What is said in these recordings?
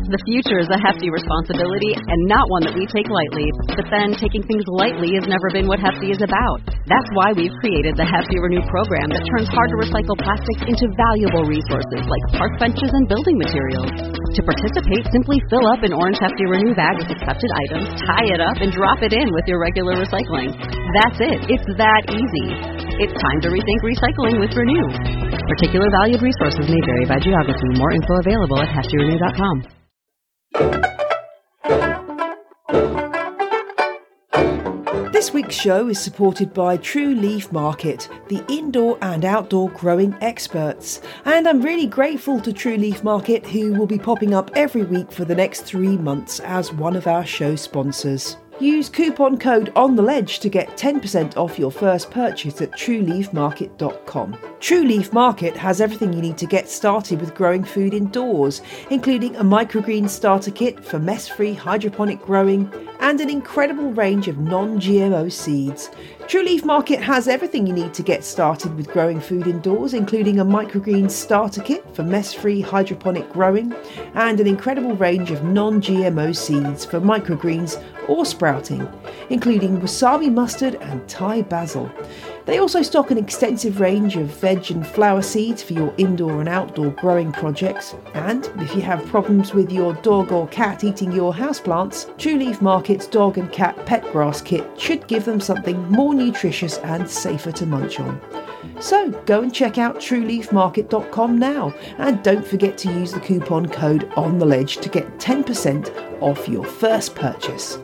The future is a hefty responsibility and not one that we take lightly. But then taking things lightly has never been what Hefty is about. That's why we've created the Hefty Renew program that turns hard-to-recycle plastics into valuable resources like park benches and building materials. To participate, simply fill up an orange Hefty Renew bag with accepted items, tie it up, and drop it in with your regular recycling. That's it. It's that easy. It's time to rethink recycling with Renew. Particular valued resources may vary by geography. More info available at heftyrenew.com. This week's show is supported by True Leaf Market, the indoor and outdoor growing experts. And I'm really grateful to True Leaf Market, who will be popping up every week for the next 3 months as one of our show sponsors. Use coupon code ONTHELEDGE to get 10% off your first purchase at trueleafmarket.com. True Leaf Market has everything you need to get started with growing food indoors, including a microgreen starter kit for mess-free hydroponic growing and an incredible range of non-GMO seeds. True Leaf Market has everything you need to get started with growing food indoors, including a microgreen starter kit for mess-free hydroponic growing and an incredible range of non-GMO seeds for microgreens or sprouting, including wasabi mustard and Thai basil. They also stock an extensive range of veg and flower seeds for your indoor and outdoor growing projects. And if you have problems with your dog or cat eating your houseplants, True Leaf Market's dog and cat pet grass kit should give them something more nutritious and safer to munch on. So go and check out trueleafmarket.com now, and don't forget to use the coupon code ONTHELEDGE to get 10% off your first purchase.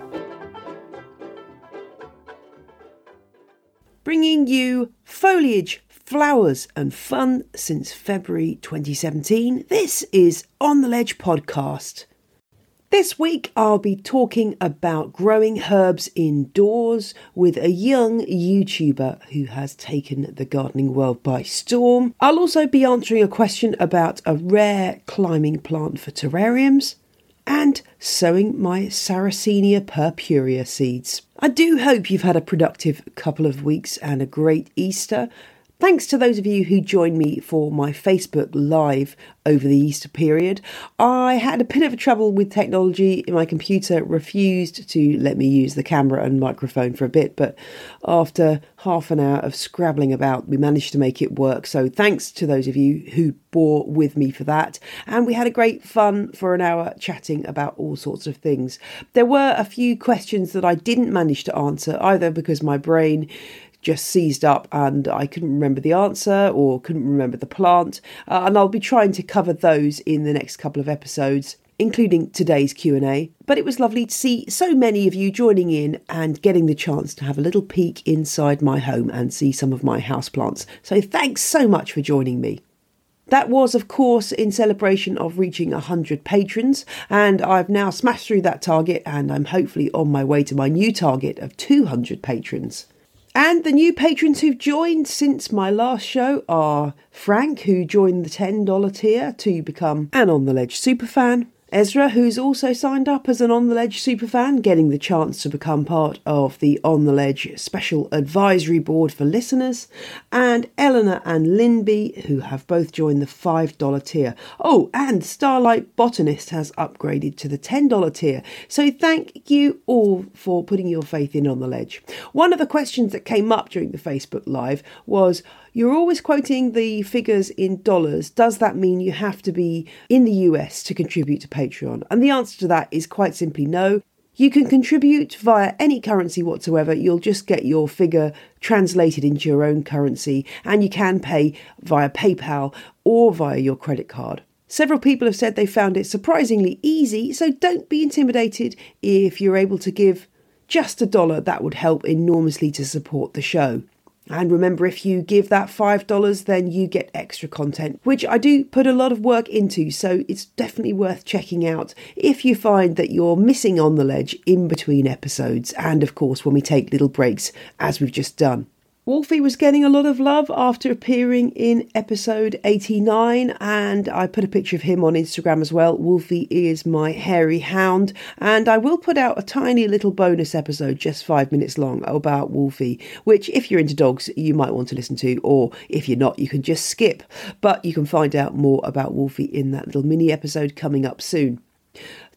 Bringing you foliage, flowers and fun since February 2017, this is On The Ledge podcast. This week I'll be talking about growing herbs indoors with a young YouTuber who has taken the gardening world by storm. I'll also be answering a question about a rare climbing plant for terrariums and sowing my Sarracenia purpurea seeds. I do hope you've had a productive couple of weeks and a great Easter. Thanks to those of you who joined me for my Facebook Live over the Easter period. I had a bit of trouble with technology. My computer refused to let me use the camera and microphone for a bit, but after half an hour of scrabbling about, we managed to make it work. So thanks to those of you who bore with me for that. And we had a great fun for an hour chatting about all sorts of things. There were a few questions that I didn't manage to answer, either because my brain just seized up and I couldn't remember the answer or couldn't remember the plant, and I'll be trying to cover those in the next couple of episodes, including today's Q&A. But it was lovely to see so many of you joining in and getting the chance to have a little peek inside my home and see some of my houseplants. So thanks so much for joining me. That was, of course, in celebration of reaching 100 patrons, and I've now smashed through that target, and I'm hopefully on my way to my new target of 200 patrons. And the new patrons who've joined since my last show are Frank, who joined the $10 tier to become an On The Ledge superfan. Ezra, who's also signed up as an On The Ledge superfan, getting the chance to become part of the On The Ledge special advisory board for listeners. And Eleanor and Linby, who have both joined the $5 tier. Oh, and Starlight Botanist has upgraded to the $10 tier. So thank you all for putting your faith in On The Ledge. One of the questions that came up during the Facebook Live was, you're always quoting the figures in dollars. Does that mean you have to be in the US to contribute to Patreon? And the answer to that is quite simply no. You can contribute via any currency whatsoever. You'll just get your figure translated into your own currency, and you can pay via PayPal or via your credit card. Several people have said they found it surprisingly easy, so don't be intimidated. If you're able to give just $1, that would help enormously to support the show. And remember, if you give that $5, then you get extra content, which I do put a lot of work into, so it's definitely worth checking out if you find that you're missing On The Ledge in between episodes, and of course when we take little breaks, as we've just done. Wolfie was getting a lot of love after appearing in episode 89, and I put a picture of him on Instagram as well. Wolfie is my hairy hound, and I will put out a tiny little bonus episode, just 5 minutes long, about Wolfie, which if you're into dogs, you might want to listen to, or if you're not, you can just skip. But you can find out more about Wolfie in that little mini episode coming up soon.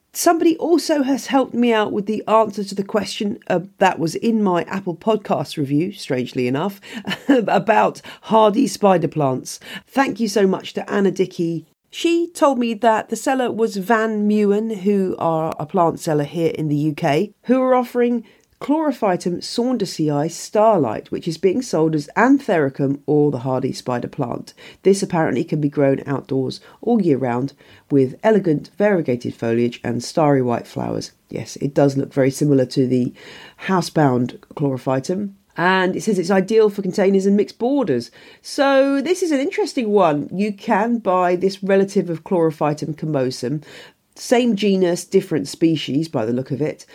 Somebody also has helped me out with the answer to the question that was in my Apple Podcast review, strangely enough, about hardy spider plants. Thank you so much to Anna Dickey. She told me that the seller was Van Mewen, who are a plant seller here in the UK, who are offering Chlorophytum saundersii starlight, which is being sold as Anthericum or the hardy spider plant. This apparently can be grown outdoors all year round with elegant variegated foliage and starry white flowers. Yes, it does look very similar to the housebound Chlorophytum. And it says it's ideal for containers and mixed borders. So this is an interesting one. You can buy this relative of Chlorophytum comosum, same genus, different species by the look of it,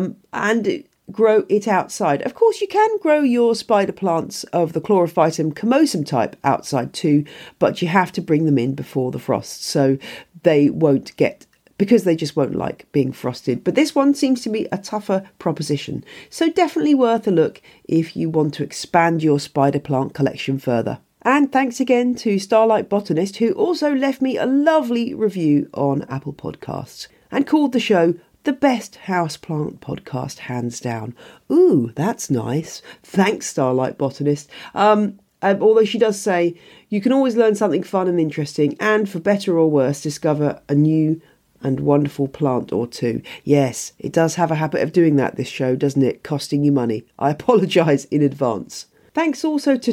and grow it outside. Of course, you can grow your spider plants of the Chlorophytum comosum type outside too, but you have to bring them in before the frost, so they won't get, because they just won't like being frosted. But this one seems to be a tougher proposition, so definitely worth a look if you want to expand your spider plant collection further. And thanks again to Starlight Botanist, who also left me a lovely review on Apple Podcasts and called the show the best houseplant podcast, hands down. Ooh, that's nice. Thanks, Starlight Botanist. Although she does say you can always learn something fun and interesting, and for better or worse, discover a new and wonderful plant or two. Yes, it does have a habit of doing that, this show, doesn't it? Costing you money. I apologise in advance. Thanks also to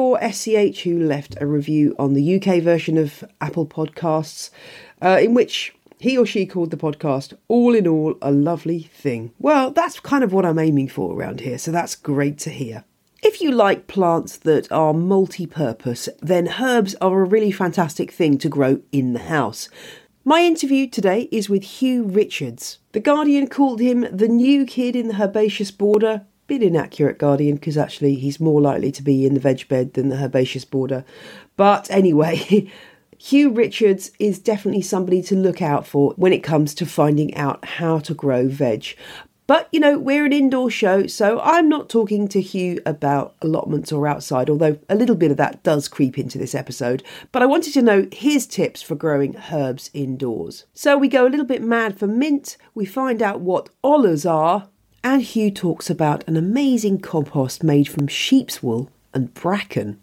T4SCH, who left a review on the UK version of Apple Podcasts, in which he or she called the podcast, all in all, a lovely thing. Well, that's kind of what I'm aiming for around here, so that's great to hear. If you like plants that are multi-purpose, then herbs are a really fantastic thing to grow in the house. My interview today is with Hugh Richards. The Guardian called him the new kid in the herbaceous border. Bit inaccurate, Guardian, because actually he's more likely to be in the veg bed than the herbaceous border. But anyway, Hugh Richards is definitely somebody to look out for when it comes to finding out how to grow veg. But, you know, we're an indoor show, so I'm not talking to Hugh about allotments or outside, although a little bit of that does creep into this episode. But I wanted to know his tips for growing herbs indoors. So we go a little bit mad for mint, we find out what ollas are, and Hugh talks about an amazing compost made from sheep's wool and bracken.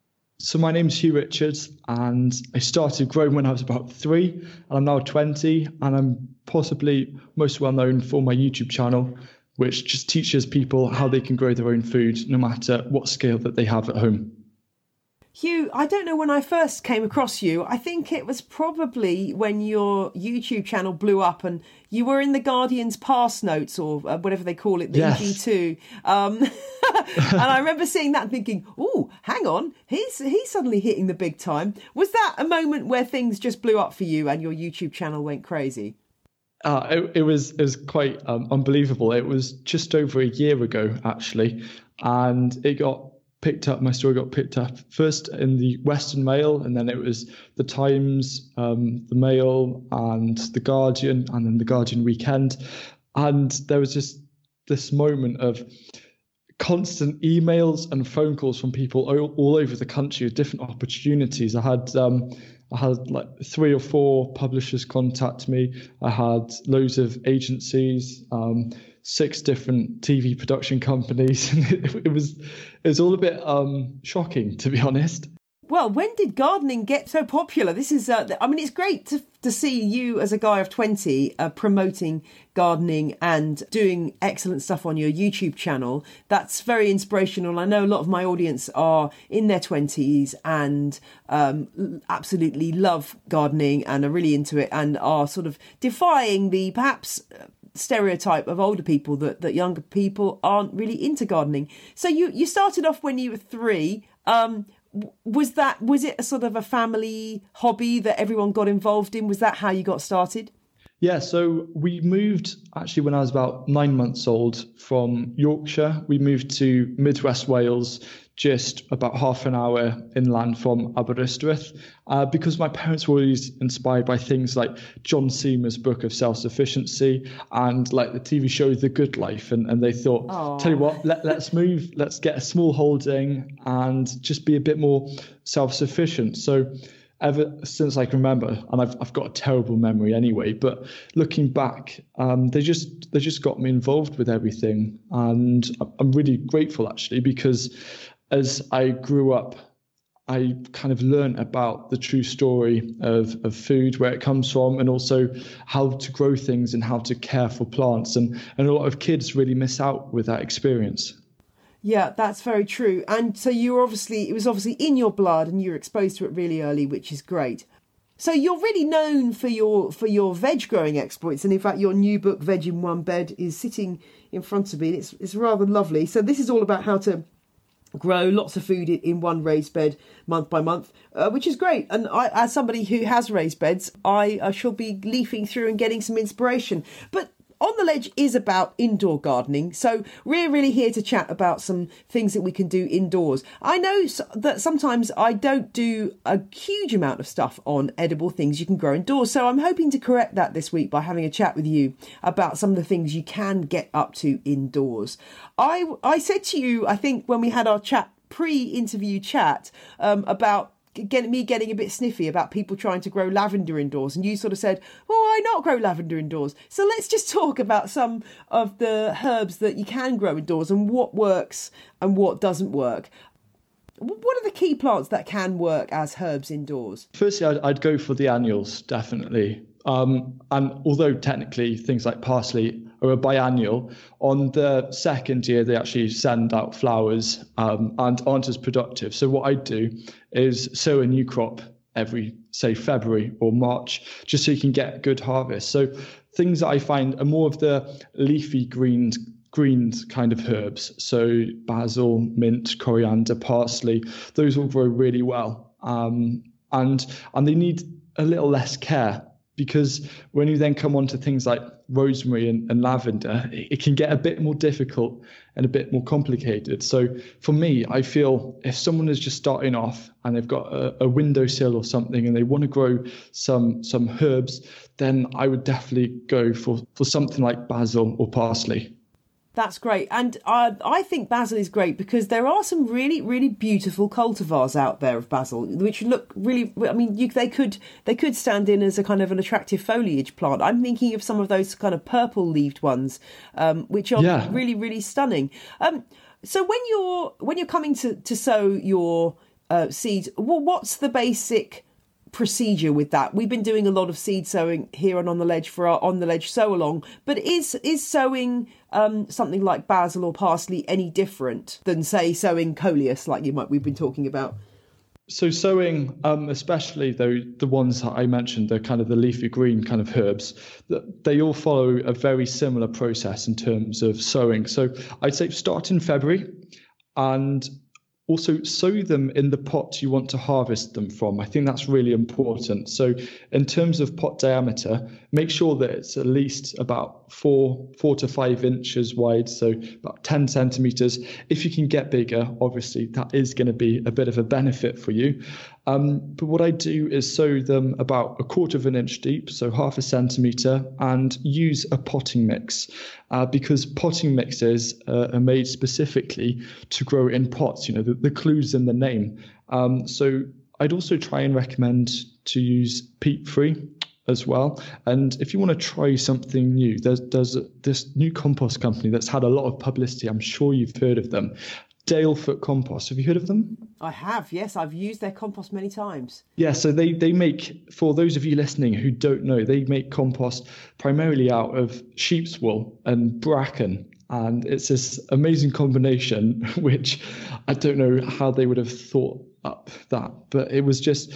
So my name's Hugh Richards, and I started growing when I was about 3, and I'm now 20, and I'm possibly most well known for my YouTube channel, which just teaches people how they can grow their own food, no matter what scale that they have at home. Hugh, I don't know when I first came across you. I think it was probably when your YouTube channel blew up and you were in the Guardian's Pass Notes, or whatever they call it, the yes. EG2. And I remember seeing that and thinking, oh, hang on, he's suddenly hitting the big time. Was that a moment where things just blew up for you and your YouTube channel went crazy? It was quite unbelievable. It was just over a year ago, actually, and my story got picked up first in the Western Mail, and then it was the Times, the Mail, and the Guardian, and then the Guardian Weekend. And there was just this moment of constant emails and phone calls from people all over the country with different opportunities. I had like 3 or 4 publishers contact me. I had loads of agencies, 6 different TV production companies. It was all a bit shocking, to be honest. Well, when did gardening get so popular? This is, it's great to see you as a guy of 20 promoting gardening and doing excellent stuff on your YouTube channel. That's very inspirational. I know a lot of my audience are in their 20s and absolutely love gardening and are really into it and are sort of defying the perhaps stereotype of older people that younger people aren't really into gardening. So you started off when you were 3. Was it a sort of a family hobby that everyone got involved in? Was that how you got started? Yeah, so we moved actually when I was about 9 months old from Yorkshire. We moved to Midwest Wales, just about half an hour inland from Aberystwyth, because my parents were always inspired by things like John Seamer's book of self-sufficiency and like the TV show The Good Life. And they thought, Aww. Tell you what, let's move, let's get a small holding and just be a bit more self-sufficient. So ever since I can remember, and I've got a terrible memory anyway, but looking back, they just got me involved with everything. And I'm really grateful, actually, because as I grew up, I kind of learned about the true story of food, where it comes from, and also how to grow things and how to care for plants. And a lot of kids really miss out with that experience. Yeah, that's very true. And so it was obviously in your blood and you were exposed to it really early, which is great. So you're really known for your veg growing exploits. And in fact, your new book, Veg in One Bed, is sitting in front of me. It's rather lovely. So this is all about how to grow lots of food in one raised bed month by month, which is great. And I, as somebody who has raised beds, I shall be leafing through and getting some inspiration. But On the Ledge is about indoor gardening, so we're really here to chat about some things that we can do indoors. I know that sometimes I don't do a huge amount of stuff on edible things you can grow indoors, so I'm hoping to correct that this week by having a chat with you about some of the things you can get up to indoors. I said to you, I think when we had our pre-interview chat about me getting a bit sniffy about people trying to grow lavender indoors, and you sort of said, well, why not grow lavender indoors? So let's just talk about some of the herbs that you can grow indoors and what works and what doesn't work. What are the key plants that can work as herbs indoors? Firstly, I'd go for the annuals, definitely. And although technically things like parsley are a biennial, on the second year they actually send out flowers and aren't as productive. So what I do is sow a new crop every, say, February or March, just so you can get good harvest. So things that I find are more of the leafy greens kind of herbs. So basil, mint, coriander, parsley, those all grow really well. And they need a little less care, because when you then come on to things like rosemary and lavender, it can get a bit more difficult and a bit more complicated. So for me, I feel if someone is just starting off and they've got a windowsill or something and they want to grow some herbs, then I would definitely go for something like basil or parsley. That's great. And I think basil is great because there are some really, really beautiful cultivars out there of basil, which look really, I mean, they could stand in as a kind of an attractive foliage plant. I'm thinking of some of those kind of purple leaved ones, which are really, really stunning. So when you're coming to sow your seeds, well, what's the basic procedure with that? We've been doing a lot of seed sowing here on the Ledge for our On the Ledge sow along, but is sowing something like basil or parsley any different than, say, sowing coleus like we've been talking about? So sowing, especially though the ones that I mentioned, the kind of the leafy green kind of herbs, they all follow a very similar process in terms of sowing. So I'd say start in February, and also sow them in the pot you want to harvest them from. I think that's really important. So in terms of pot diameter, make sure that it's at least about 4 to 5 inches wide, so about 10 centimeters. If you can get bigger, obviously that is going to be a bit of a benefit for you. But what I do is sow them about 1/4 of an inch deep, so 1/2 centimeter, and use a potting mix because potting mixes are made specifically to grow in pots. You know, the clue's in the name. So I'd also try and recommend to use peat-free as well. And if you want to try something new, there's this new compost company that's had a lot of publicity. I'm sure you've heard of them. Dalefoot Compost. Have you heard of them? I have, yes. I've used their compost many times. Yeah, so they make, for those of you listening who don't know, they make compost primarily out of sheep's wool and bracken. And it's this amazing combination, which I don't know how they would have thought up that, but it was just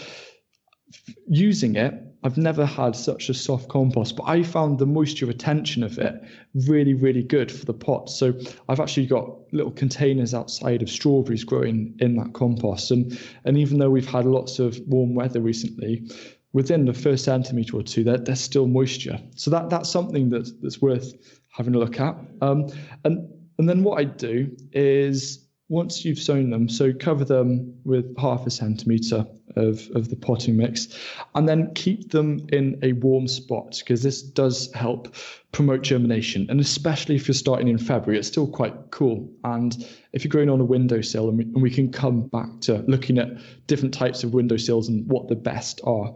using it. I've never had such a soft compost, but I found the moisture retention of it really, really good for the pot. So I've actually got little containers outside of strawberries growing in that compost. And even though we've had lots of warm weather recently, within the first centimetre or two, there's still moisture. So that's something that's worth having a look at. And then what I do is once you've sown them, so cover them with 0.5 centimetre of the potting mix, and then keep them in a warm spot, because this does help promote germination. And especially if you're starting in February, it's still quite cool. And if you're growing on a windowsill, and we can come back to looking at different types of windowsills and what the best are,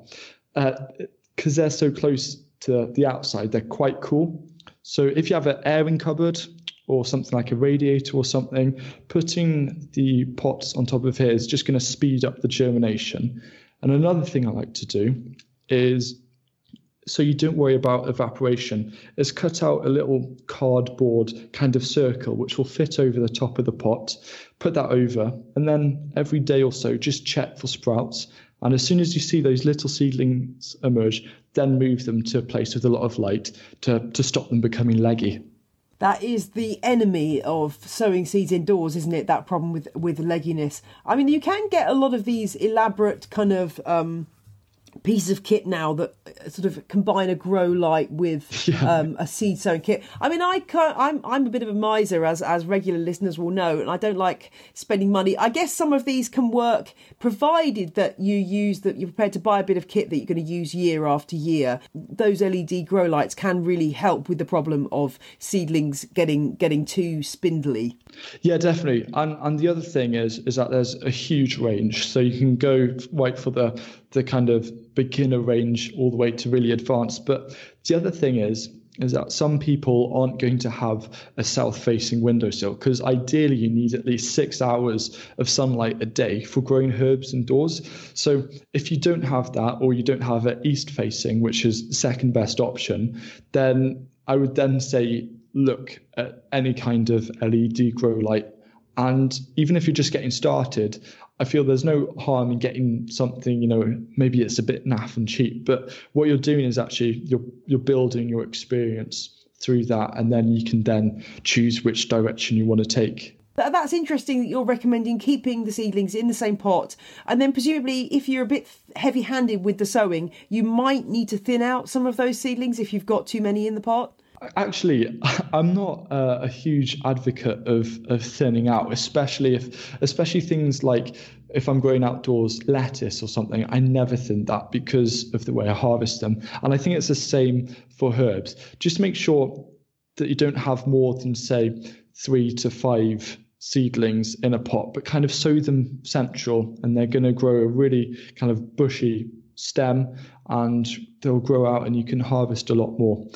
because they're so close to the outside, they're quite cool. So if you have an airing cupboard or something like a radiator or something, putting the pots on top of here is just going to speed up the germination. And another thing I like to do is, so you don't worry about evaporation, is cut out a little cardboard kind of circle which will fit over the top of the pot, put that over, and then every day or so just check for sprouts. And as soon as you see those little seedlings emerge, then move them to a place with a lot of light to stop them becoming leggy. That is the enemy of sowing seeds indoors, isn't it? That problem with legginess. I mean, you can get a lot of these elaborate kind of pieces of kit now that sort of combine a grow light with a seed sowing kit. I mean, I'm a bit of a miser, as regular listeners will know, and I don't like spending money. I guess some of these can work, provided that you're prepared to buy a bit of kit that you're going to use year after year. Those LED grow lights can really help with the problem of seedlings getting too spindly. Yeah, definitely. And the other thing is that there's a huge range. So you can go right for the kind of beginner range all the way to really advanced. But the other thing is that some people aren't going to have a south-facing windowsill, because ideally you need at least 6 hours of sunlight a day for growing herbs indoors. So if you don't have that, or you don't have an east-facing, which is the second best option, then I would then say look at any kind of LED grow light. And even if you're just getting started, I feel there's no harm in getting something, maybe it's a bit naff and cheap, but what you're doing is actually you're building your experience through that, and then you can then choose which direction you want to take. That's interesting that you're recommending keeping the seedlings in the same pot, and then presumably if you're a bit heavy-handed with the sowing, you might need to thin out some of those seedlings if you've got too many in the pot. Actually, I'm not a huge advocate of thinning out, especially things like if I'm growing outdoors lettuce or something. I never thin that because of the way I harvest them. And I think it's the same for herbs. Just make sure that you don't have more than, say, 3 to 5 seedlings in a pot, but kind of sow them central, and they're going to grow a really kind of bushy stem, and they'll grow out and you can harvest a lot more.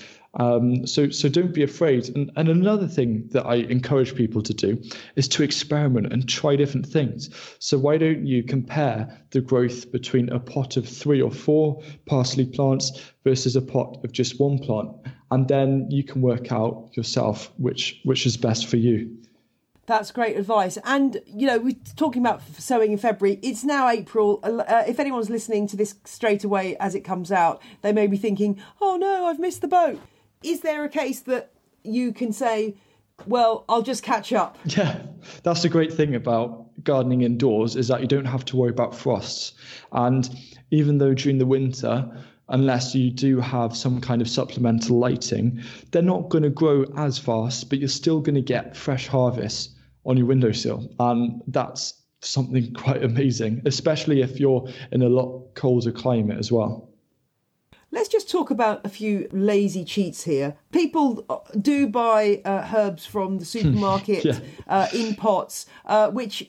So don't be afraid. And another thing that I encourage people to do is to experiment and try different things. So why don't you compare the growth between a pot of 3 or 4 parsley plants versus a pot of just 1 plant, and then you can work out yourself which is best for you. That's great advice. And, we're talking about sowing in February. It's now April. If anyone's listening to this straight away as it comes out, they may be thinking, oh no, I've missed the boat. Is there a case that you can say, well, I'll just catch up? Yeah, that's the great thing about gardening indoors, is that you don't have to worry about frosts. And even though during the winter, unless you do have some kind of supplemental lighting, they're not going to grow as fast, but you're still going to get fresh harvests on your windowsill. And that's something quite amazing, especially if you're in a lot colder climate as well. Let's just talk about a few lazy cheats here. People do buy herbs from the supermarket in pots, which,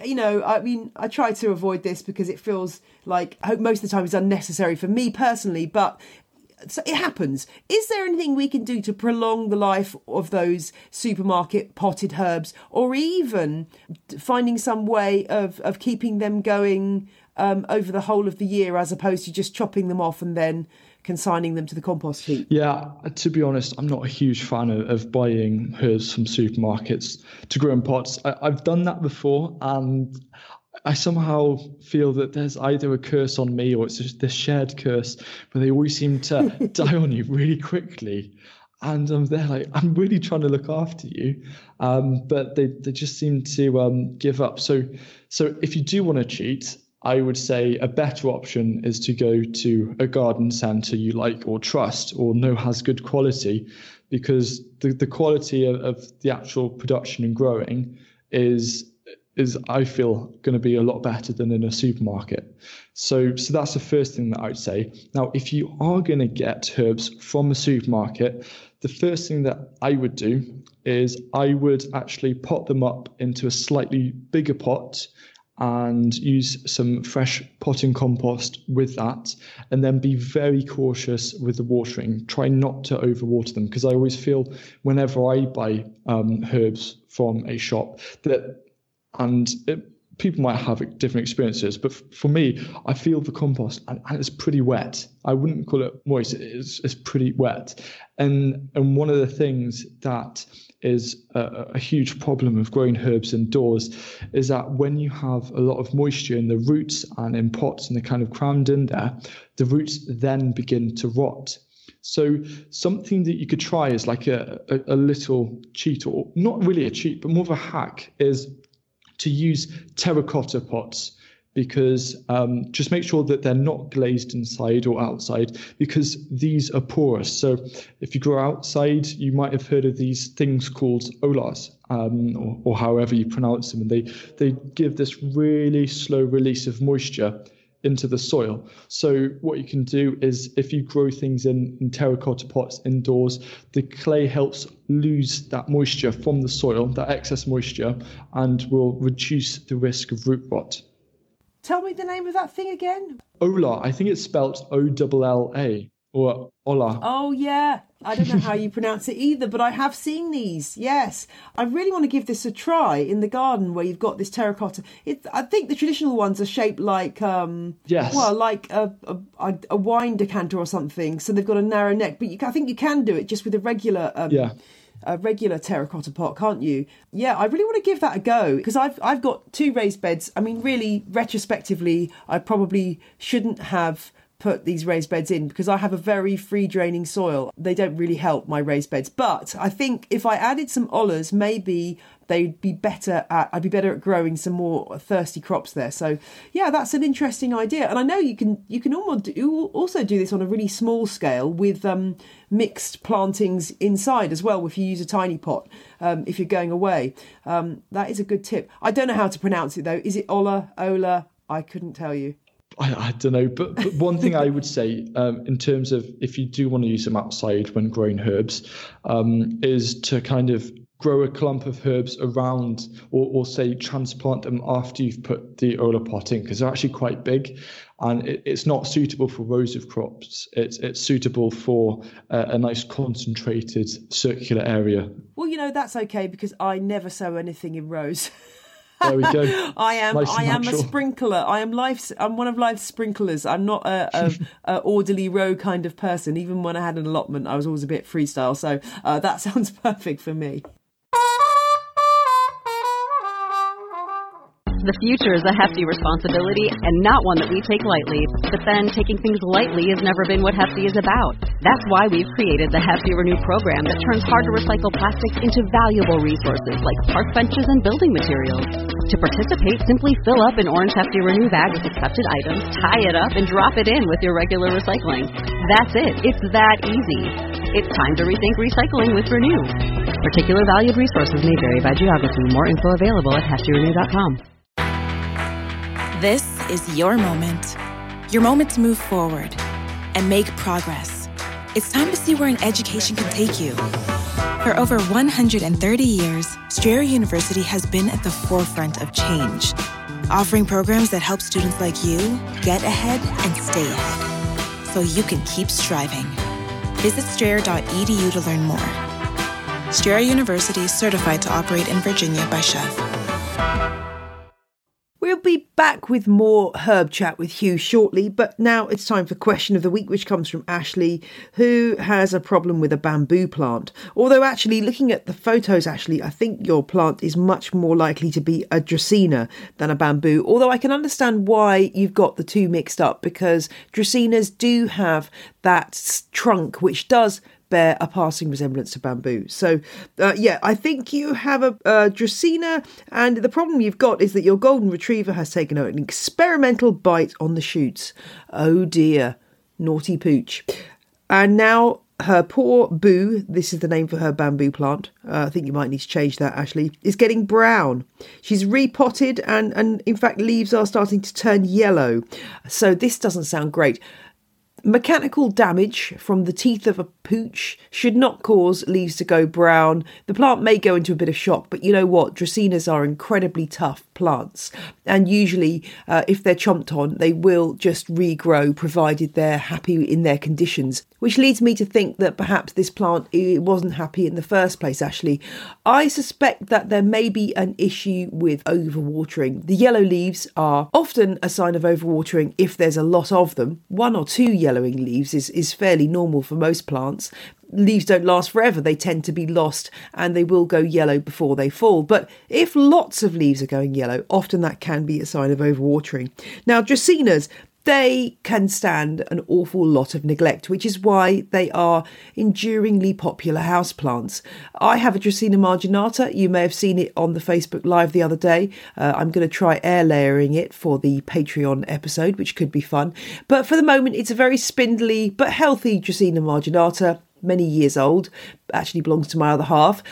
I try to avoid this because it feels like most of the time it's unnecessary for me personally, but so it happens. Is there anything we can do to prolong the life of those supermarket potted herbs, or even finding some way of keeping them going over the whole of the year, as opposed to just chopping them off and then consigning them to the compost heap? Yeah, to be honest, I'm not a huge fan of buying herbs from supermarkets to grow in pots. I've done that before, and I somehow feel that there's either a curse on me, or it's just this shared curse where they always seem to die on you really quickly. And they're like, I'm really trying to look after you, but they just seem to give up. So if you do want to cheat, I would say a better option is to go to a garden centre you like or trust or know has good quality, because the quality of the actual production and growing is is, I feel, going to be a lot better than in a supermarket. So that's the first thing that I would say. Now, if you are going to get herbs from a supermarket, the first thing that I would do is I would actually pot them up into a slightly bigger pot and use some fresh potting compost with that, and then be very cautious with the watering. Try not to overwater them, because I always feel whenever I buy herbs from a shop people might have different experiences, but for me, I feel the compost and it's pretty wet. I wouldn't call it moist, it's pretty wet. And one of the things that is a huge problem of growing herbs indoors is that when you have a lot of moisture in the roots and in pots and they're kind of crammed in there, the roots then begin to rot. So something that you could try is like a little cheat, or not really a cheat, but more of a hack, is to use terracotta pots, because just make sure that they're not glazed inside or outside, because these are porous. So if you grow outside, you might have heard of these things called olas, or however you pronounce them, and they give this really slow release of moisture into the soil. So what you can do is, if you grow things in terracotta pots indoors, the clay helps lose that moisture from the soil, that excess moisture, and will reduce the risk of root rot. Tell me the name of that thing again. Ola, I think it's spelt O-double-L-A, or Ola. Oh, yeah. I don't know how you pronounce it either, but I have seen these. Yes. I really want to give this a try in the garden where you've got this terracotta. I think the traditional ones are shaped like, like a wine decanter or something. So they've got a narrow neck, but I think you can do it just with a regular, a regular terracotta pot, can't you? Yeah, I really want to give that a go, because I've got 2 raised beds. I mean, really, retrospectively, I probably shouldn't have put these raised beds in, because I have a very free draining soil. They don't really help my raised beds, but I think if I added some olas, maybe I'd be better at growing some more thirsty crops there. So yeah, that's an interesting idea. And I know you can also do this on a really small scale with mixed plantings inside as well, if you use a tiny pot, if you're going away. That is a good tip. I don't know how to pronounce it though. Is it Ola? I couldn't tell you. I don't know, but one thing I would say in terms of if you do want to use them outside when growing herbs, is to kind of grow a clump of herbs around, or say transplant them after you've put the Ola pot in, because they're actually quite big, and it's not suitable for rows of crops. It's suitable for a nice concentrated circular area. Well, that's okay, because I never sow anything in rows. There we go. I am a sprinkler. I'm one of life's sprinklers. I'm not a orderly row kind of person. Even when I had an allotment, I was always a bit freestyle. So that sounds perfect for me. The future is a hefty responsibility and not one that we take lightly. But then taking things lightly has never been what Hefty is about. That's why we've created the Hefty Renew program that turns hard-to-recycle plastics into valuable resources like park benches and building materials. To participate, simply fill up an orange Hefty Renew bag with accepted items, tie it up, and drop it in with your regular recycling. That's it. It's that easy. It's time to rethink recycling with Renew. Particular valued resources may vary by geography. More info available at heftyrenew.com. This is your moment to move forward and make progress. It's time to see where an education can take you. For over 130 years, Strayer University has been at the forefront of change, offering programs that help students like you get ahead and stay ahead, so you can keep striving. Visit strayer.edu to learn more. Strayer University, certified to operate in Virginia by Chev. We'll be back with more herb chat with Hugh shortly, but now it's time for Question of the Week, which comes from Ashley, who has a problem with a bamboo plant. Although actually, looking at the photos, I think your plant is much more likely to be a Dracaena than a bamboo. Although I can understand why you've got the two mixed up, because Dracaenas do have that trunk which does bear a passing resemblance to bamboo. So, I think you have a Dracaena, and the problem you've got is that your golden retriever has taken an experimental bite on the shoots. Oh dear, naughty pooch. And now her poor Boo, this is the name for her bamboo plant, I think you might need to change that, Ashley, is getting brown. She's repotted and in fact leaves are starting to turn yellow. So this doesn't sound great. Mechanical damage from the teeth of a pooch should not cause leaves to go brown. The plant may go into a bit of shock, but you know what? Dracaenas are incredibly tough plants. And usually, if they're chomped on, they will just regrow, provided they're happy in their conditions. Which leads me to think that perhaps this plant wasn't happy in the first place, Ashley. I suspect that there may be an issue with overwatering. The yellow leaves are often a sign of overwatering if there's a lot of them. 1 or 2 yellowing leaves is fairly normal for most plants. Leaves don't last forever. They tend to be lost and they will go yellow before they fall. But if lots of leaves are going yellow, often that can be a sign of overwatering. Now, Dracaenas, they can stand an awful lot of neglect, which is why they are enduringly popular houseplants. I have a Dracaena marginata. You may have seen it on the Facebook Live the other day. I'm going to try air layering it for the Patreon episode, which could be fun. But for the moment, it's a very spindly but healthy Dracaena marginata, many years old, actually belongs to my other half.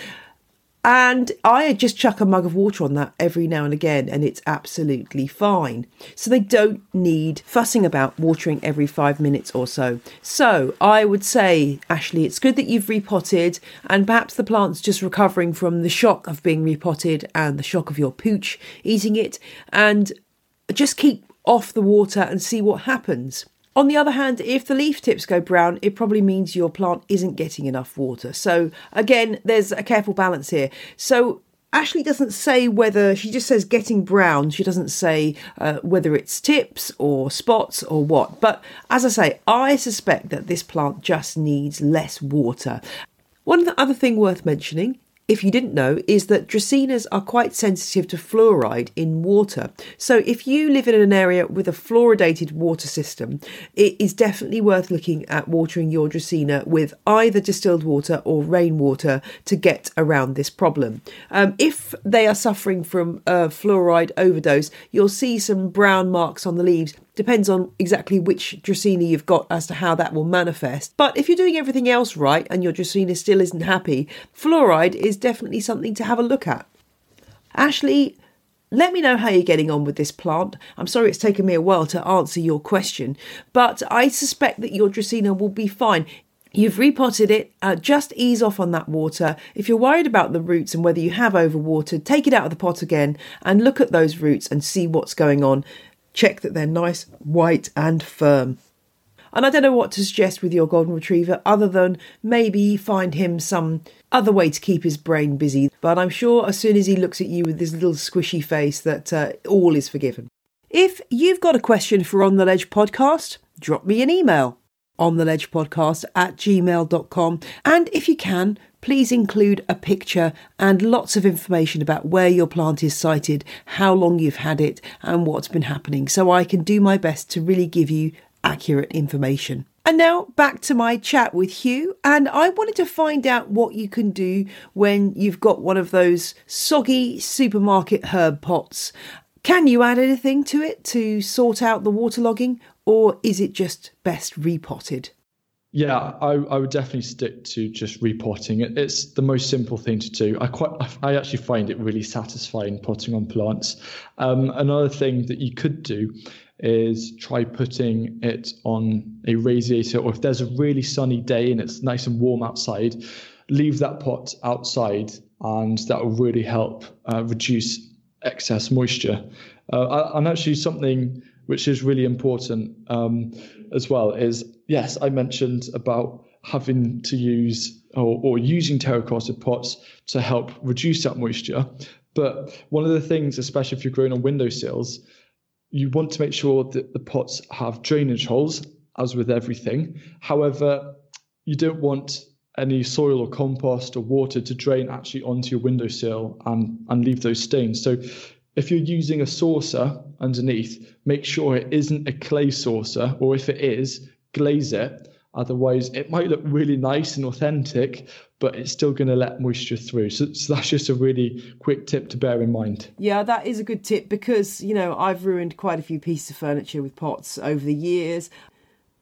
And I just chuck a mug of water on that every now and again, and it's absolutely fine. So they don't need fussing about watering every 5 minutes or so. So I would say, Ashley, it's good that you've repotted, and perhaps the plant's just recovering from the shock of being repotted and the shock of your pooch eating it, and just keep off the water and see what happens. On the other hand, if the leaf tips go brown, it probably means your plant isn't getting enough water. So again, there's a careful balance here. So Ashley doesn't say whether, she just says getting brown. She doesn't say whether it's tips or spots or what. But as I say, I suspect that this plant just needs less water. One other thing worth mentioning, if you didn't know, is that Dracaenas are quite sensitive to fluoride in water. So if you live in an area with a fluoridated water system, it is definitely worth looking at watering your Dracaena with either distilled water or rainwater to get around this problem. If they are suffering from a fluoride overdose, you'll see some brown marks on the leaves. Depends on exactly which Dracaena you've got as to how that will manifest. But if you're doing everything else right and your Dracaena still isn't happy, fluoride is definitely something to have a look at. Ashley, let me know how you're getting on with this plant. I'm sorry it's taken me a while to answer your question, but I suspect that your Dracaena will be fine. You've repotted it, just ease off on that water. If you're worried about the roots and whether you have overwatered, take it out of the pot again and look at those roots and see what's going on. Check that they're nice, white and firm. And I don't know what to suggest with your golden retriever other than maybe find him some other way to keep his brain busy. But I'm sure as soon as he looks at you with his little squishy face that all is forgiven. If you've got a question for On The Ledge Podcast, drop me an email. ontheledgepodcast@gmail.com. And if you can, please include a picture and lots of information about where your plant is sited, how long you've had it and what's been happening, so I can do my best to really give you accurate information. And now back to my chat with Hugh, and I wanted to find out what you can do when you've got one of those soggy supermarket herb pots. Can you add anything to it to sort out the waterlogging, or is it just best repotted? Yeah, I would definitely stick to just repotting. It's the most simple thing to do. I actually find it really satisfying potting on plants. Another thing that you could do is try putting it on a radiator, or if there's a really sunny day and it's nice and warm outside, leave that pot outside, and that will really help reduce excess moisture. And actually something which is really important as well is, yes, I mentioned about having to use or using terracotta pots to help reduce that moisture. But one of the things, especially if you're growing on windowsills, you want to make sure that the pots have drainage holes, as with everything. However, you don't want any soil or compost or water to drain actually onto your windowsill and leave those stains. So if you're using a saucer underneath, make sure it isn't a clay saucer, or if it is, glaze it. Otherwise, it might look really nice and authentic, but it's still going to let moisture through. So that's just a really quick tip to bear in mind. Yeah, that is a good tip because, I've ruined quite a few pieces of furniture with pots over the years.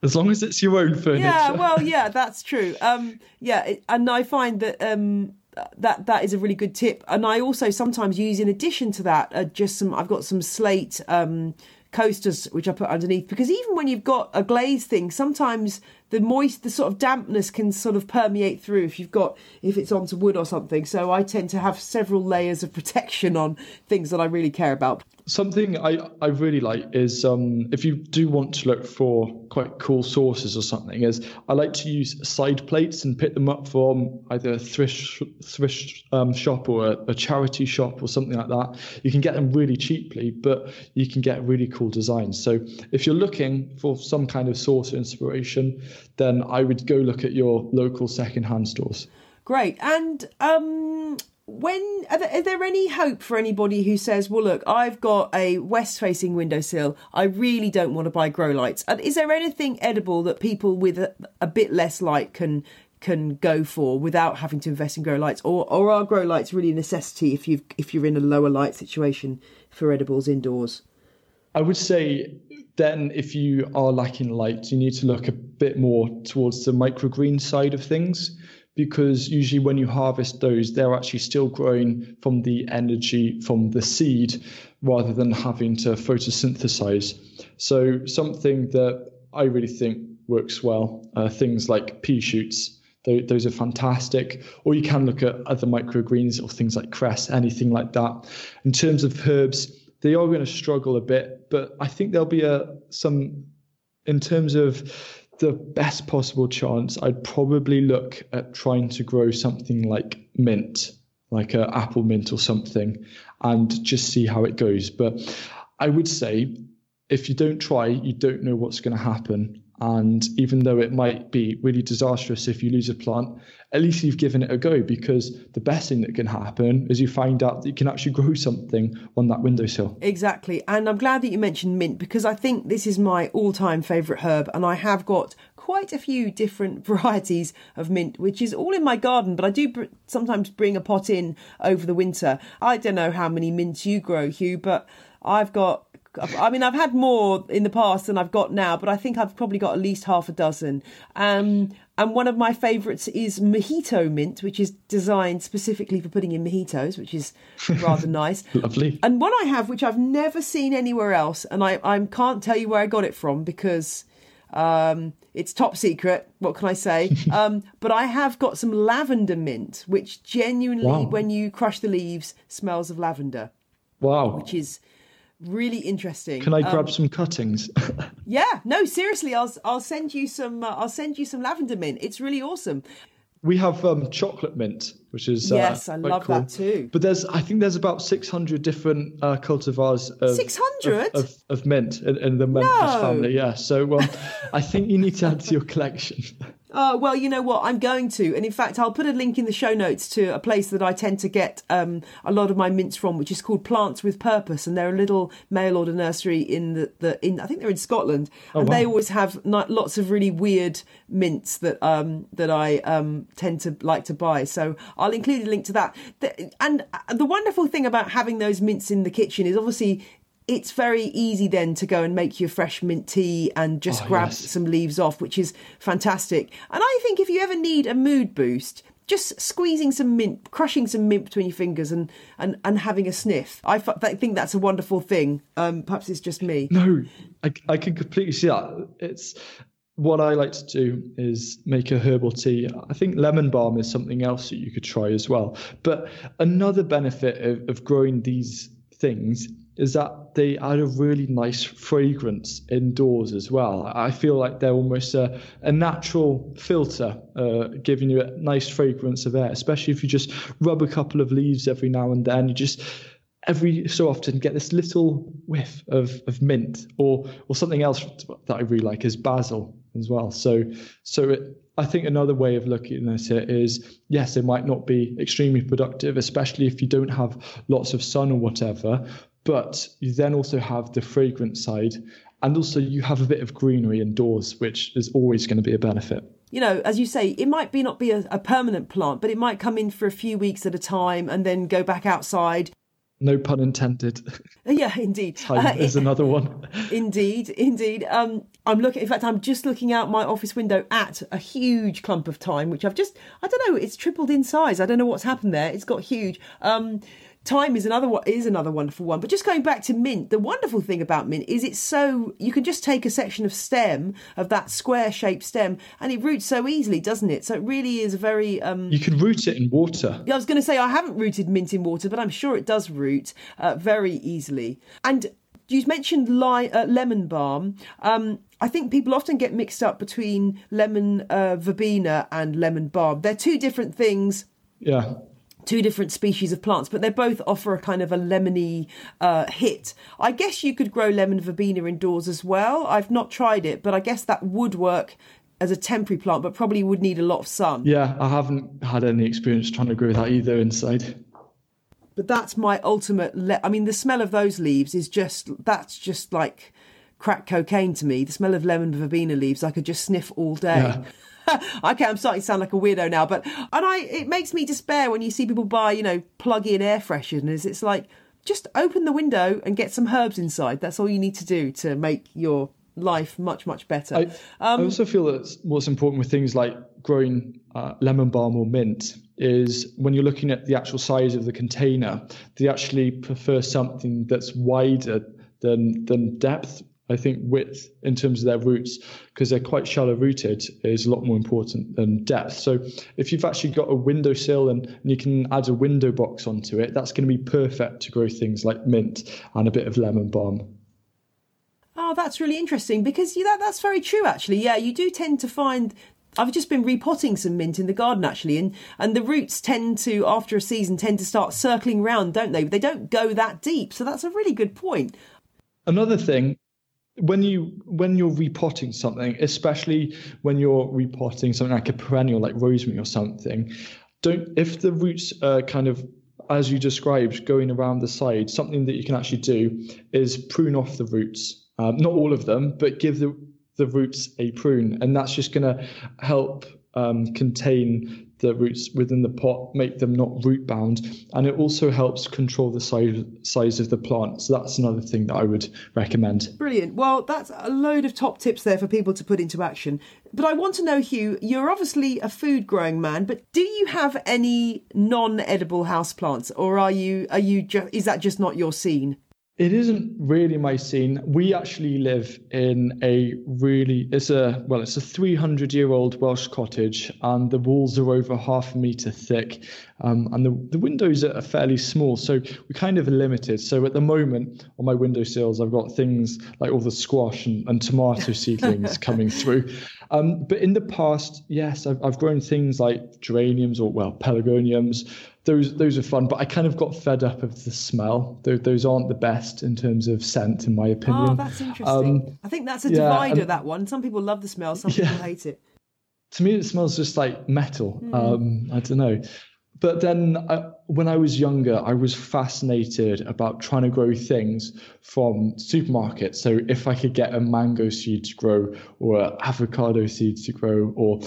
as long as it's your own furniture. Yeah, well, yeah, that's true. And I find that that is a really good tip. And I also sometimes use, in addition to that, I've got some slate coasters which I put underneath, because even when you've got a glazed thing, sometimes the sort of dampness can sort of permeate through if it's onto wood or something. So I tend to have several layers of protection on things that I really care about. Something I really like is if you do want to look for quite cool sources or something, is I like to use side plates and pick them up from either a thrift shop or a charity shop or something like that. You can get them really cheaply, but you can get really cool designs. So if you're looking for some kind of source of inspiration, then I would go look at your local secondhand stores. Great. And is there any hope for anybody who says, well, look, I've got a west-facing windowsill, I really don't want to buy grow lights? And is there anything edible that people with a bit less light can go for without having to invest in grow lights, or are grow lights really a necessity if you're in a lower light situation for edibles indoors? I would say then if you are lacking light, you need to look a bit more towards the microgreen side of things, because usually when you harvest those, they're actually still growing from the energy from the seed rather than having to photosynthesize. So something that I really think works well, things like pea shoots, those are fantastic. Or you can look at other microgreens or things like cress, anything like that. In terms of herbs, they are going to struggle a bit, but I think there'll be in terms of the best possible chance, I'd probably look at trying to grow something like mint, like an apple mint or something, and just see how it goes. But I would say if you don't try, you don't know what's going to happen. And even though it might be really disastrous if you lose a plant, at least you've given it a go, because the best thing that can happen is you find out that you can actually grow something on that windowsill. Exactly. And I'm glad that you mentioned mint, because I think this is my all-time favourite herb, and I have got quite a few different varieties of mint, which is all in my garden, but I do sometimes bring a pot in over the winter. I don't know how many mints you grow, Hugh, but I've had more in the past than I've got now, but I think I've probably got at least half a dozen. And one of my favourites is mojito mint, which is designed specifically for putting in mojitos, which is rather nice. Lovely. And one I have, which I've never seen anywhere else, and I can't tell you where I got it from because it's top secret. What can I say? But I have got some lavender mint, which genuinely, when you crush the leaves, smells of lavender. Wow. Which is really interesting. Can I grab some cuttings? Yeah, no, seriously, I'll send you some. I'll send you some lavender mint. It's really awesome. We have chocolate mint, which is yes, I love cool. that too. But I think there's about 600 different cultivars of 600 of mint in the Memphis family. Yeah, so I think you need to add to your collection. Well, you know what? I'm going to. And in fact, I'll put a link in the show notes to a place that I tend to get a lot of my mints from, which is called Plants with Purpose. And they're a little mail order nursery in I think they're in Scotland. And they always have lots of really weird mints that I tend to like to buy. So I'll include a link to that. And the wonderful thing about having those mints in the kitchen is obviously it's very easy then to go and make your fresh mint tea and just grab some leaves off, which is fantastic. And I think if you ever need a mood boost, just squeezing some mint, crushing some mint between your fingers and having a sniff. I think that's a wonderful thing. Perhaps it's just me. No, I can completely see that. It's what I like to do is make a herbal tea. I think lemon balm is something else that you could try as well. But another benefit of growing these things is that they add a really nice fragrance indoors as well. I feel like they're almost a natural filter, giving you a nice fragrance of air, especially if you just rub a couple of leaves every now and then. You just every so often get this little whiff of mint or something else that I really like is basil as well. I think another way of looking at it is, yes, it might not be extremely productive, especially if you don't have lots of sun or whatever, but you then also have the fragrance side, and also you have a bit of greenery indoors, which is always going to be a benefit. You know, as you say, it might not be a permanent plant, but it might come in for a few weeks at a time and then go back outside. No pun intended. Yeah, indeed. Thyme is another one. Indeed. I'm just looking out my office window at a huge clump of thyme, which I don't know, it's tripled in size. I don't know what's happened there. It's got huge. Thyme is another wonderful one. But just going back to mint, the wonderful thing about mint is you can just take a section of stem, of that square-shaped stem, and it roots so easily, doesn't it? So it really is a very... You can root it in water. I was going to say, I haven't rooted mint in water, but I'm sure it does root very easily. And you mentioned lemon balm. I think people often get mixed up between lemon verbena and lemon balm. They're two different things. Yeah. Two different species of plants, but they both offer a kind of a lemony hit. I guess you could grow lemon verbena indoors as well. I've not tried it, but I guess that would work as a temporary plant, but probably would need a lot of sun. Yeah, I haven't had any experience trying to grow that either inside. But that's my ultimate... the smell of those leaves that's just like crack cocaine to me. The smell of lemon verbena leaves, I could just sniff all day. Yeah. Okay, I'm starting to sound like a weirdo now, but it makes me despair when you see people buy, plug-in air fresheners. It's like, just open the window and get some herbs inside. That's all you need to do to make your life much, much better. I also feel that what's important with things like growing lemon balm or mint is when you're looking at the actual size of the container, they actually prefer something that's wider than depth. I think width in terms of their roots, because they're quite shallow rooted, is a lot more important than depth. So if you've actually got a windowsill and you can add a window box onto it, that's going to be perfect to grow things like mint and a bit of lemon balm. Oh, that's really interesting, because that's very true, actually. Yeah, you do tend to find... I've just been repotting some mint in the garden, actually, and the roots tend to, after a season, tend to start circling round, don't they? They don't go that deep, so that's a really good point. Another thing, when you're repotting something, especially when you're repotting something like a perennial like rosemary or something, if the roots are kind of, as you described, going around the side, something that you can actually do is prune off the roots. Not all of them, but give the roots a prune, and that's just going to help contain the roots within the pot, make them not root bound, and it also helps control the size of the plant. So that's another thing that I would recommend. Brilliant. Well, that's a load of top tips there for people to put into action. But I want to know, Hugh, you're obviously a food growing man, but do you have any non-edible houseplants, or is that just not your scene? It isn't really my scene. We actually live in it's a 300-year-old Welsh cottage, and the walls are over 0.5 metre thick, and the windows are fairly small, so we're kind of limited. So at the moment on my windowsills, I've got things like all the squash and tomato seedlings coming through. But in the past, yes, I've grown things like geraniums or pelargoniums. Those are fun, but I kind of got fed up of the smell. Those aren't the best in terms of scent, in my opinion. Oh, that's interesting. I think that's a divider, that one. Some people love the smell, some people hate it. To me, it smells just like metal. I don't know. But then when I was younger, I was fascinated about trying to grow things from supermarkets. So if I could get a mango seed to grow or an avocado seed to grow, or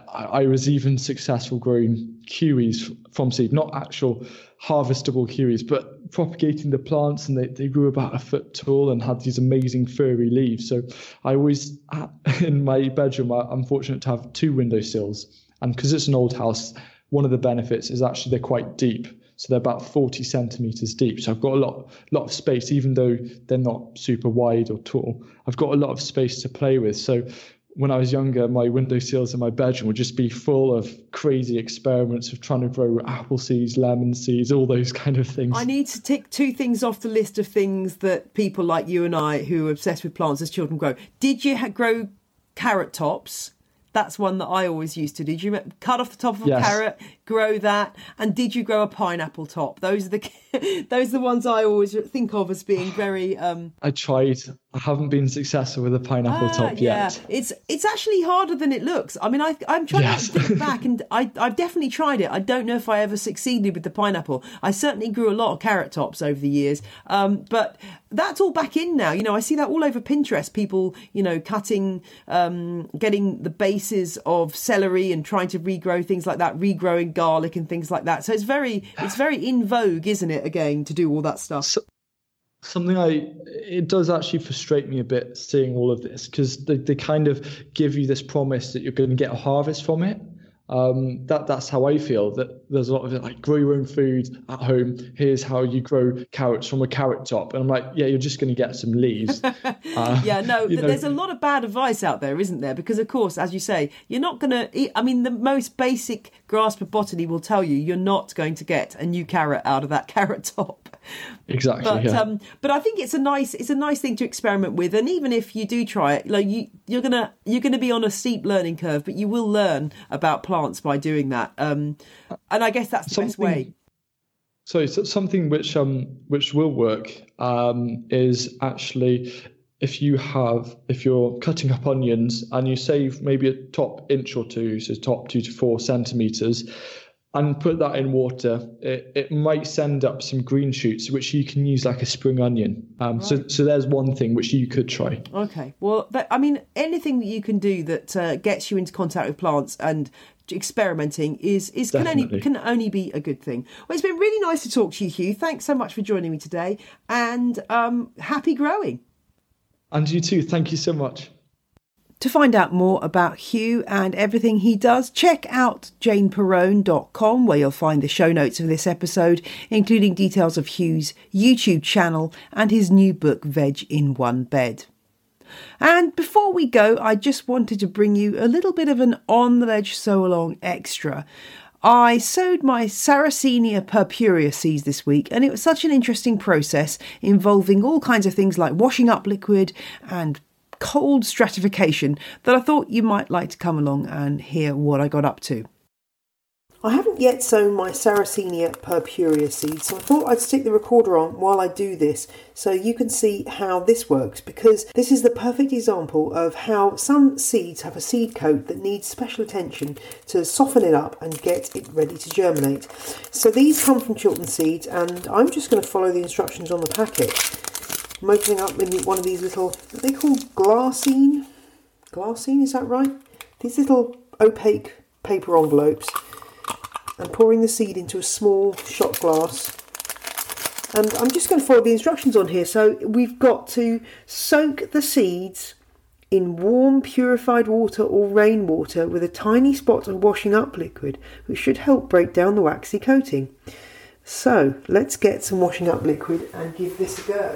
I was even successful growing kiwis from seed, not actual harvestable kiwis, but propagating the plants, and they grew about 1 foot tall and had these amazing furry leaves. So I always, in my bedroom, I'm fortunate to have 2 windowsills. And because it's an old house, one of the benefits is actually they're quite deep. So they're about 40 centimeters deep. So I've got a lot of space, even though they're not super wide or tall. I've got a lot of space to play with. So when I was younger, my windowsills in my bedroom would just be full of crazy experiments of trying to grow apple seeds, lemon seeds, all those kind of things. I need to tick 2 things off the list of things that people like you and I who are obsessed with plants as children grow. Did you grow carrot tops? That's one that I always used to do. Did you cut off the top of a carrot, grow that? And did you grow a pineapple top? Those are the ones I always think of as being very... I tried. I haven't been successful with a pineapple top yet. It's actually harder than it looks. I mean, I'm trying to think back, and I've definitely tried it. I don't know if I ever succeeded with the pineapple. I certainly grew a lot of carrot tops over the years. But that's all back in now. I see that all over Pinterest. People, getting the bases of celery and trying to regrow things like that, regrowing garlic and things like that. So it's very in vogue, isn't it, again, to do all that stuff. It does actually frustrate me a bit seeing all of this, because they kind of give you this promise that you're going to get a harvest from it. That's how I feel, that there's a lot of it, like, grow your own food at home. Here's how you grow carrots from a carrot top. And I'm like, yeah, you're just going to get some leaves. There's a lot of bad advice out there, isn't there? Because, of course, as you say, you're not going to eat. I mean, the most basic grasp of botany will tell you you're not going to get a new carrot out of that carrot top. Exactly. But I think it's a nice thing to experiment with, and even if you do try it, like you're gonna be on a steep learning curve, but you will learn about plants by doing that. And I guess that's the best way. So something which will work is actually if you're cutting up onions and you save maybe a top inch or two, so top 2 to 4 centimeters, and put that in water, it might send up some green shoots, which you can use like a spring onion. Right. So there's one thing which you could try. Okay. Well, anything that you can do that gets you into contact with plants and experimenting can only be a good thing. Well, it's been really nice to talk to you, Hugh. Thanks so much for joining me today, and happy growing. And you too. Thank you so much. To find out more about Hugh and everything he does, check out janeperrone.com, where you'll find the show notes of this episode, including details of Hugh's YouTube channel and his new book, Veg in One Bed. And before we go, I just wanted to bring you a little bit of an On the Ledge Sow Along extra. I sowed my Sarracenia purpurea seeds this week, and it was such an interesting process involving all kinds of things like washing up liquid and cold stratification that I thought you might like to come along and hear what I got up to. I haven't yet sown my Sarracenia purpurea seeds, so I thought I'd stick the recorder on while I do this so you can see how this works, because this is the perfect example of how some seeds have a seed coat that needs special attention to soften it up and get it ready to germinate. So these come from Chiltern Seeds, and I'm just going to follow the instructions on the packet. I'm opening up in one of these little, what they call glassine, is that right? These little opaque paper envelopes, and pouring the seed into a small shot glass. And I'm just going to follow the instructions on here. So we've got to soak the seeds in warm purified water or rainwater with a tiny spot of washing up liquid, which should help break down the waxy coating. So let's get some washing up liquid and give this a go.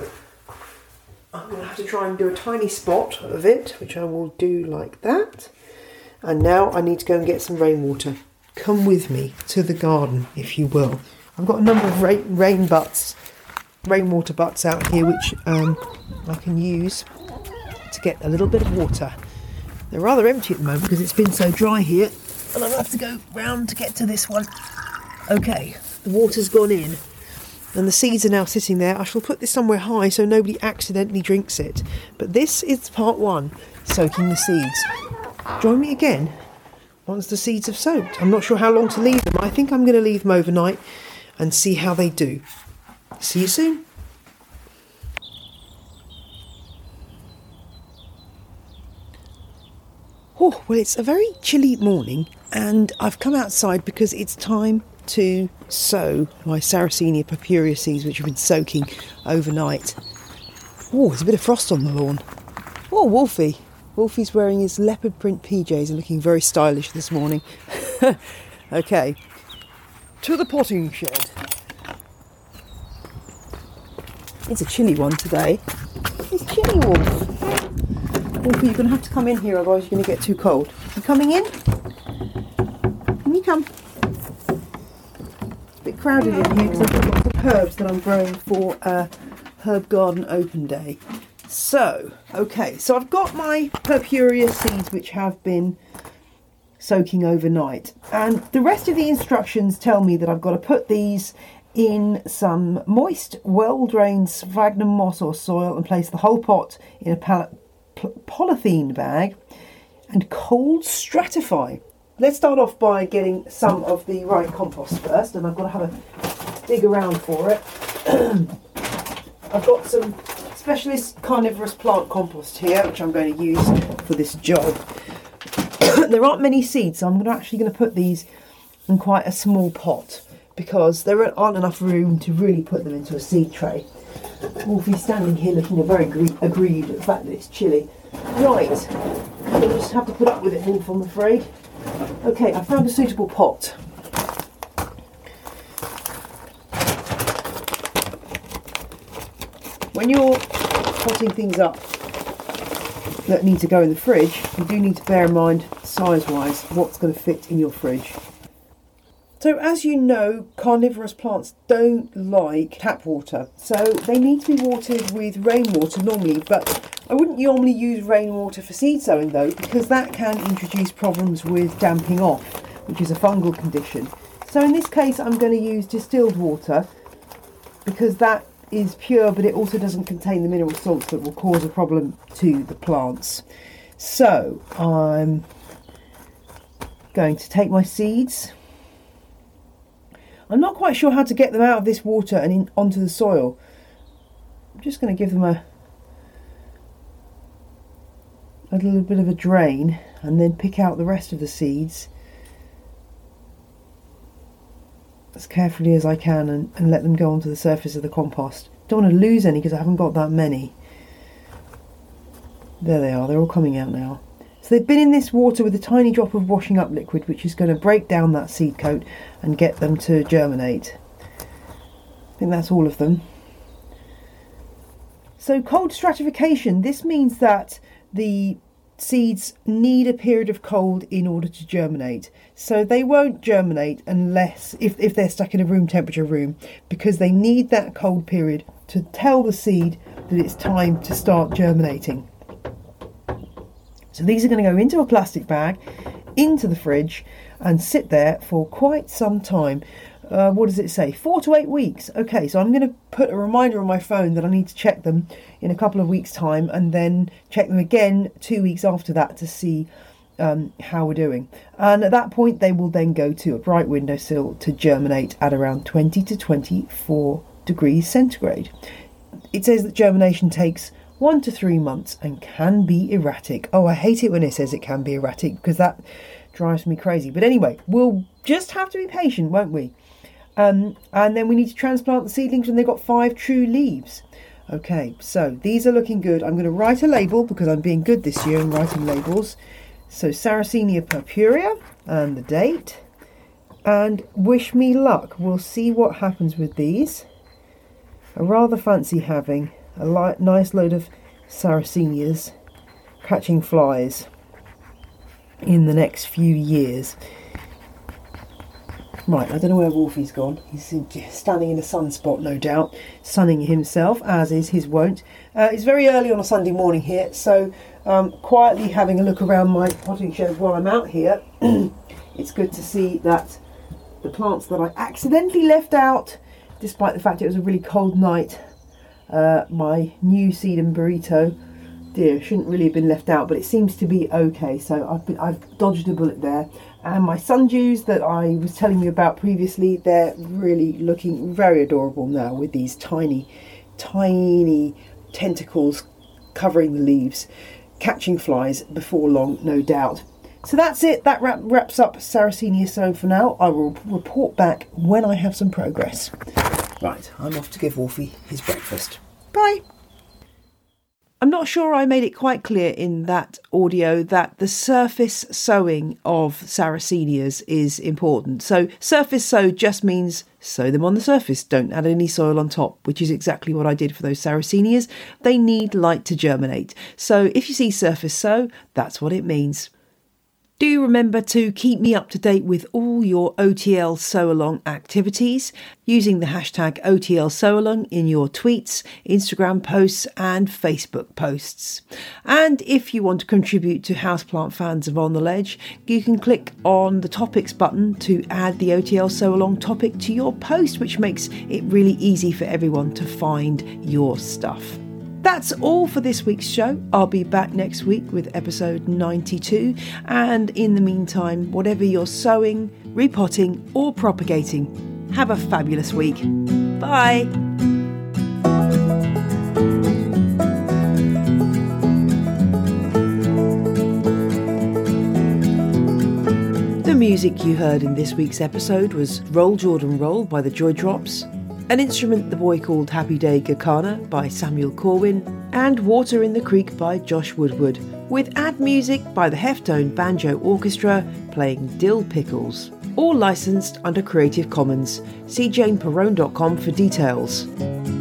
I'm going to have to try and do a tiny spot of it, which I will do like that. And now I need to go and get some rainwater. Come with me to the garden, if you will. I've got a number of rainwater butts out here, which I can use to get a little bit of water. They're rather empty at the moment because it's been so dry here, and I'll have to go round to get to this one. Okay, the water's gone in. And the seeds are now sitting there. I shall put this somewhere high so nobody accidentally drinks it. But this is part 1, soaking the seeds. Join me again once the seeds have soaked. I'm not sure how long to leave them. I think I'm going to leave them overnight and see how they do. See you soon. Oh, well, it's a very chilly morning, and I've come outside because it's time to sow my Sarracenia purpurea seeds, which have been soaking overnight. Oh, there's a bit of frost on the lawn. Oh, Wolfie. Wolfie's wearing his leopard print PJs and looking very stylish this morning. Okay, to the potting shed. It's a chilly one today. It's chilly, Wolf. Wolfie, you're going to have to come in here, otherwise you're going to get too cold. You coming in? Can you come? Bit crowded in here because I've got lots of herbs that I'm growing for Herb Garden Open Day. So I've got my purpurea seeds which have been soaking overnight, and the rest of the instructions tell me that I've got to put these in some moist, well-drained sphagnum moss or soil and place the whole pot in a polythene bag and cold stratify. Let's start off by getting some of the right compost first, and I've got to have a dig around for it. I've got some specialist carnivorous plant compost here, which I'm going to use for this job. There aren't many seeds, so I'm actually going to put these and quite a small pot because there aren't enough room to really put them into a seed tray. Wolfie's standing here looking very aggrieved at the fact that it's chilly. Right, we'll just have to put up with it, Wolf, I'm afraid. Okay, I found a suitable pot. When you're potting things up that need to go in the fridge, you do need to bear in mind, size-wise, what's going to fit in your fridge. So as you know, carnivorous plants don't like tap water, so they need to be watered with rainwater normally, but I wouldn't normally use rainwater for seed sowing though, because that can introduce problems with damping off, which is a fungal condition. So in this case I'm going to use distilled water, because that is pure, but it also doesn't contain the mineral salts that will cause a problem to the plants. So I'm going to take my seeds. I'm not quite sure how to get them out of this water and onto the soil. I'm just going to give them a little bit of a drain and then pick out the rest of the seeds as carefully as I can and let them go onto the surface of the compost. Don't want to lose any because I haven't got that many. There they are, they're all coming out now. So they've been in this water with a tiny drop of washing up liquid, which is going to break down that seed coat and get them to germinate. I think that's all of them. So cold stratification, this means that the seeds need a period of cold in order to germinate. So they won't germinate unless, if they're stuck in a room temperature room, because they need that cold period to tell the seed that it's time to start germinating. So these are going to go into a plastic bag, into the fridge, and sit there for quite some time. What does it say? 4 to 8 weeks. Okay, so I'm going to put a reminder on my phone that I need to check them in a couple of weeks' time, and then check them again 2 weeks after that to see how we're doing. And at that point, they will then go to a bright windowsill to germinate at around 20 to 24 degrees centigrade. It says that germination takes 1 to 3 months and can be erratic. Oh, I hate it when it says it can be erratic because that drives me crazy. But anyway, we'll just have to be patient, won't we? And then we need to transplant the seedlings when they've got 5 true leaves. Okay, so these are looking good. I'm going to write a label because I'm being good this year in writing labels. So Sarracenia purpurea and the date. And wish me luck. We'll see what happens with these. I rather fancy having a nice load of Sarracenias catching flies in the next few years. Right, I don't know where Wolfie's gone. He's standing in a sunspot, no doubt, sunning himself, as is his wont. It's very early on a Sunday morning here, so quietly having a look around my potting shed while I'm out here. It's good to see that the plants that I accidentally left out, despite the fact it was a really cold night, my new sedum burrito, dear, shouldn't really have been left out, but it seems to be okay. So I've dodged a bullet there. And my sundews that I was telling you about previously, they're really looking very adorable now with these tiny tentacles covering the leaves, catching flies before long, no doubt. So that's it. That wraps up Sarracenia sown for now. I will report back when I have some progress. Right, I'm off to give Wolfie his breakfast. Bye. I'm not sure I made it quite clear in that audio that the surface sowing of Sarracenias is important. So surface sow just means sow them on the surface. Don't add any soil on top, which is exactly what I did for those Sarracenias. They need light to germinate. So if you see surface sow, that's what it means. Do remember to keep me up to date with all your OTL Sow Along activities using the hashtag OTL Sow Along in your tweets, Instagram posts and Facebook posts. And if you want to contribute to Houseplant Fans of On the Ledge, you can click on the topics button to add the OTL Sow Along topic to your post, which makes it really easy for everyone to find your stuff. That's all for this week's show. I'll be back next week with episode 92. And in the meantime, whatever you're sowing, repotting or propagating, have a fabulous week. Bye. The music you heard in this week's episode was Roll Jordan Roll by the Joy Drops, An Instrument the Boy Called Happy Day Gakana by Samuel Corwin, and Water in the Creek by Josh Woodward, with ad music by the Heftone Banjo Orchestra playing Dill Pickles. All licensed under Creative Commons. See janeperrone.com for details.